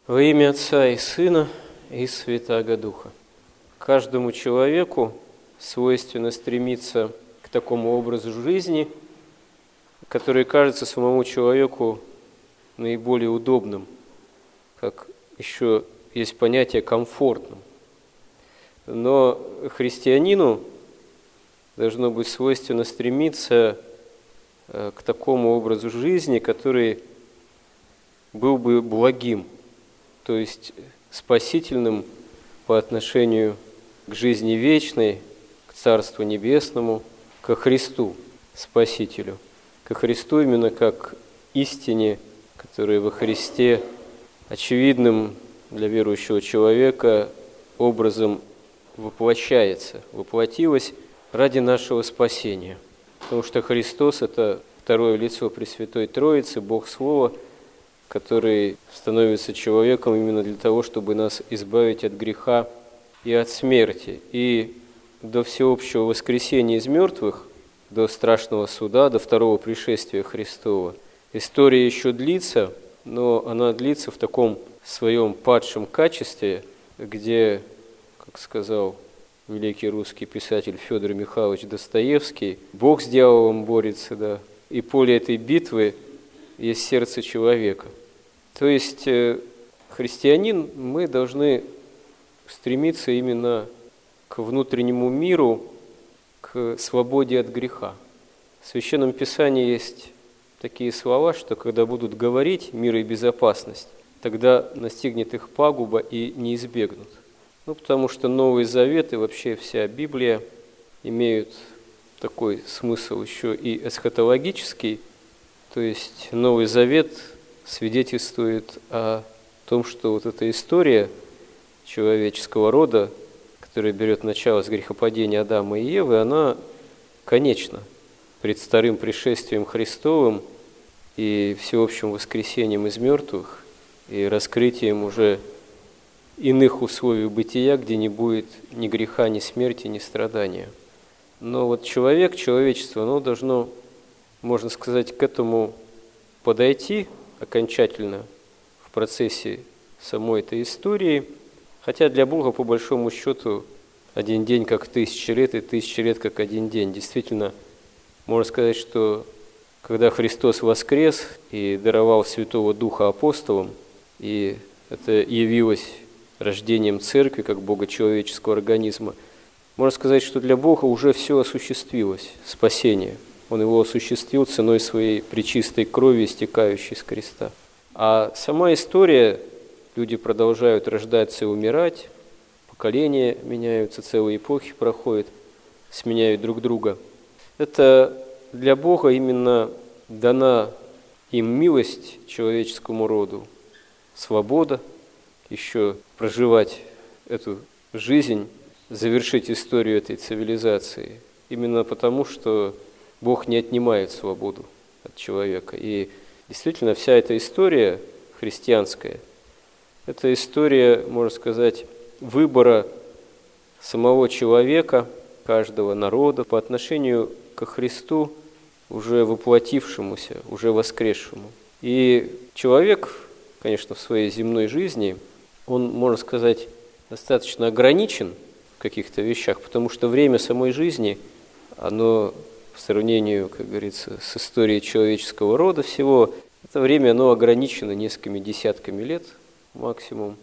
Во имя Отца и Сына и Святаго Духа. Каждому человеку свойственно стремиться к такому образу жизни, который кажется самому человеку наиболее удобным, как еще есть понятие комфортным. Но христианину должно быть свойственно стремиться к такому образу жизни, который был бы благим, то есть спасительным по отношению к жизни вечной, к Царству Небесному, ко Христу, Спасителю, ко Христу именно как истине, которая во Христе очевидным для верующего человека образом воплотилась ради нашего спасения. Потому что Христос – это второе лицо Пресвятой Троицы, Бог Слово, который становится человеком именно для того, чтобы нас избавить от греха и от смерти. И до всеобщего воскресения из мертвых, до страшного суда, до второго пришествия Христова, история еще длится, но она длится в таком своем падшем качестве, где, как сказал великий русский писатель Федор Михайлович Достоевский, Бог с дьяволом борется, да, и поле этой битвы есть сердце человека. То есть христианин, мы должны стремиться именно к внутреннему миру, к свободе от греха. В Священном Писании есть такие слова, что когда будут говорить мир и безопасность, тогда настигнет их пагуба и не избегнут. Потому что Новый Завет и вообще вся Библия имеют такой смысл еще и эсхатологический, то есть Новый Завет свидетельствует о том, что вот эта история человеческого рода, которая берет начало с грехопадения Адама и Евы, она конечна пред вторым пришествием Христовым и всеобщим воскресением из мертвых и раскрытием уже иных условий бытия, где не будет ни греха, ни смерти, ни страдания. Но вот человечество, оно должно, можно сказать, к этому подойти окончательно в процессе самой этой истории, хотя для Бога, по большому счету, один день как 1000 лет, и 1000 лет как один день. Действительно, можно сказать, что когда Христос воскрес и даровал Святого Духа апостолам, и это явилось рождением Церкви, как богочеловеческого организма, можно сказать, что для Бога уже все осуществилось, спасение. Он его осуществил ценой своей пречистой крови, истекающей с креста. А сама история, люди продолжают рождаться и умирать, поколения меняются, целые эпохи проходят, сменяют друг друга. Это для Бога именно дана им милость человеческому роду, свобода, еще проживать эту жизнь, завершить историю этой цивилизации. Именно потому, что Бог не отнимает свободу от человека. И действительно вся эта история христианская, это история, можно сказать, выбора самого человека, каждого народа по отношению ко Христу, уже воплотившемуся, уже воскресшему. И человек, конечно, в своей земной жизни, он, можно сказать, достаточно ограничен в каких-то вещах, потому что время самой жизни, оно в сравнении, как говорится, с историей человеческого рода всего, это время, оно ограничено несколькими десятками лет максимум.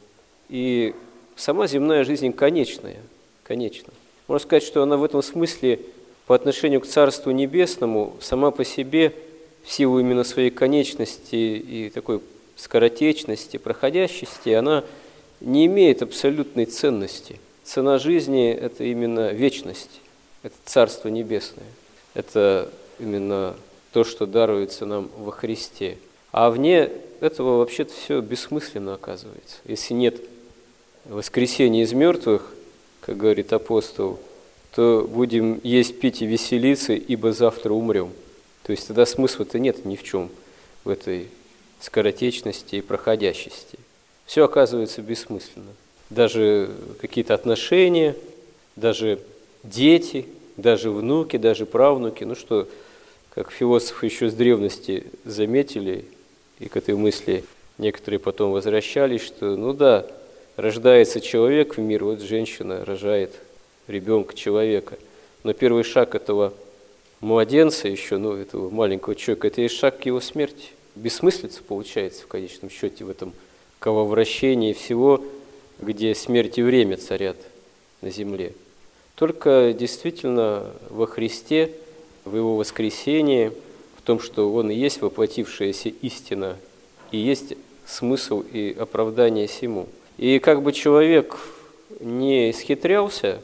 И сама земная жизнь конечная, конечна. Можно сказать, что она в этом смысле по отношению к Царству Небесному сама по себе, в силу именно своей конечности и такой скоротечности, проходящести, она не имеет абсолютной ценности. Цена жизни – это именно вечность, это Царство Небесное. Это именно то, что даруется нам во Христе. А вне этого вообще-то все бессмысленно оказывается. Если нет воскресения из мертвых, как говорит апостол, то будем есть, пить и веселиться, ибо завтра умрем. То есть тогда смысла-то нет ни в чем в этой скоротечности и проходящести. Все оказывается бессмысленно. Даже какие-то отношения, даже дети, даже внуки, даже правнуки. Ну что, как философы еще с древности заметили и к этой мысли некоторые потом возвращались, что, ну да, рождается человек в мир, вот женщина рожает ребенка, человека. Но первый шаг этого младенца еще, ну, этого маленького человека, это и шаг к его смерти. Бессмыслица получается в конечном счете в этом крововращении всего, где смерть и время царят на земле. Только действительно во Христе, в Его воскресении, в том, что Он и есть воплотившаяся истина, и есть смысл и оправдание сему. И как бы человек не исхитрялся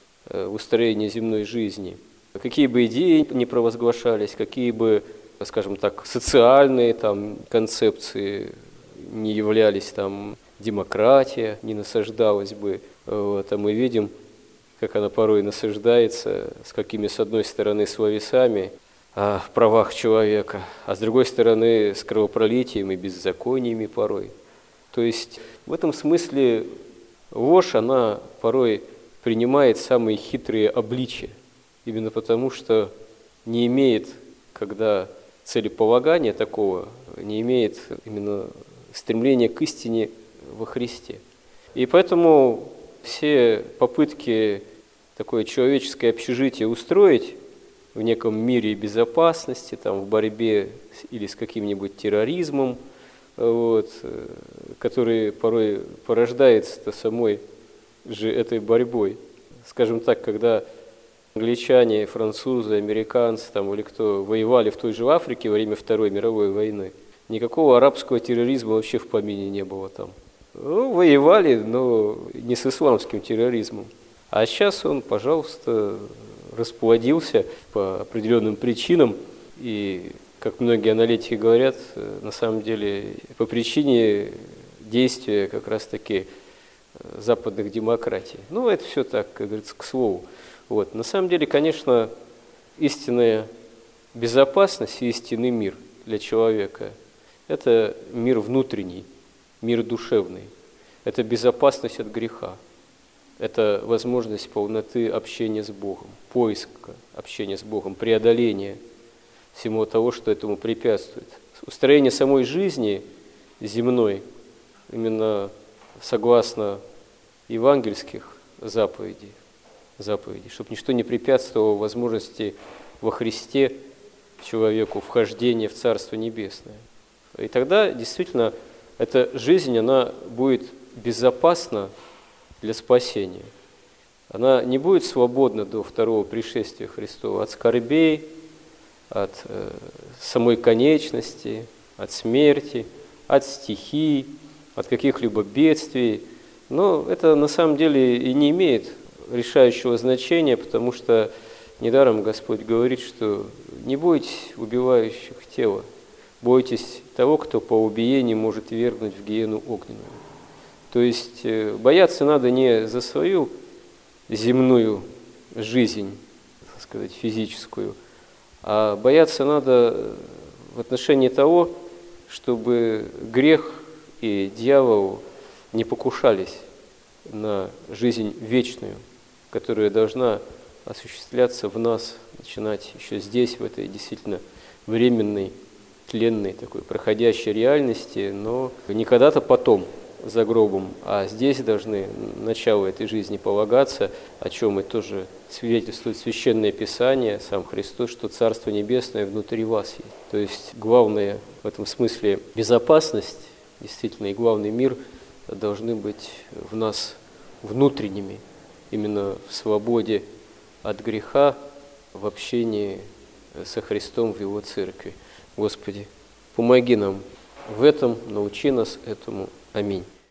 в устроении земной жизни, какие бы идеи ни провозглашались, какие бы, скажем так, социальные там концепции не являлись, там демократия не насаждалась бы, вот, а мы видим, как она порой насаждается, с какими, с одной стороны, словесами о правах человека, а с другой стороны, с кровопролитием и беззакониями порой. То есть в этом смысле ложь, она порой принимает самые хитрые обличия, именно потому что не имеет, когда целеполагания такого, не имеет именно стремления к истине во Христе. И поэтому все попытки такое человеческое общежитие устроить в неком мире безопасности, там, в борьбе или с каким-нибудь терроризмом, вот, который порой порождается самой же этой борьбой. Скажем так, когда англичане, французы, американцы там, или кто воевали в той же Африке во время Второй мировой войны, никакого арабского терроризма вообще в помине не было там. Ну, воевали, но не с исламским терроризмом. А сейчас он, пожалуйста, расплодился по определенным причинам. И, как многие аналитики говорят, на самом деле по причине действия как раз-таки западных демократий. Ну, это все так, как говорится, к слову. Вот. На самом деле, конечно, истинная безопасность и истинный мир для человека – это мир внутренний, мир душевный. Это безопасность от греха. Это возможность полноты общения с Богом, поиска общения с Богом, преодоления всего того, что этому препятствует. Устроение самой жизни земной, именно согласно евангельских заповедей, чтобы ничто не препятствовало возможности во Христе человеку вхождения в Царство Небесное. И тогда действительно эта жизнь, она будет безопасна для спасения. Она не будет свободна до второго пришествия Христова от скорбей, от самой конечности, от смерти, от стихий, от каких-либо бедствий. Но это на самом деле и не имеет решающего значения, потому что недаром Господь говорит, что не бойтесь убивающих тело, бойтесь того, кто по убиению может вергнуть в гиену огненную. То есть бояться надо не за свою земную жизнь, так сказать, физическую, а бояться надо в отношении того, чтобы грех и дьявол не покушались на жизнь вечную, которая должна осуществляться в нас, начинать еще здесь, в этой действительно временной, тленной, такой проходящей реальности, но не когда-то потом, за гробом, а здесь должны начало этой жизни полагаться, о чем и тоже свидетельствует Священное Писание, сам Христос, что Царство Небесное внутри вас есть. То есть главное в этом смысле безопасность, действительно, и главный мир должны быть в нас внутренними, именно в свободе от греха, в общении со Христом в Его Церкви. Господи, помоги нам в этом, научи нас этому. Аминь.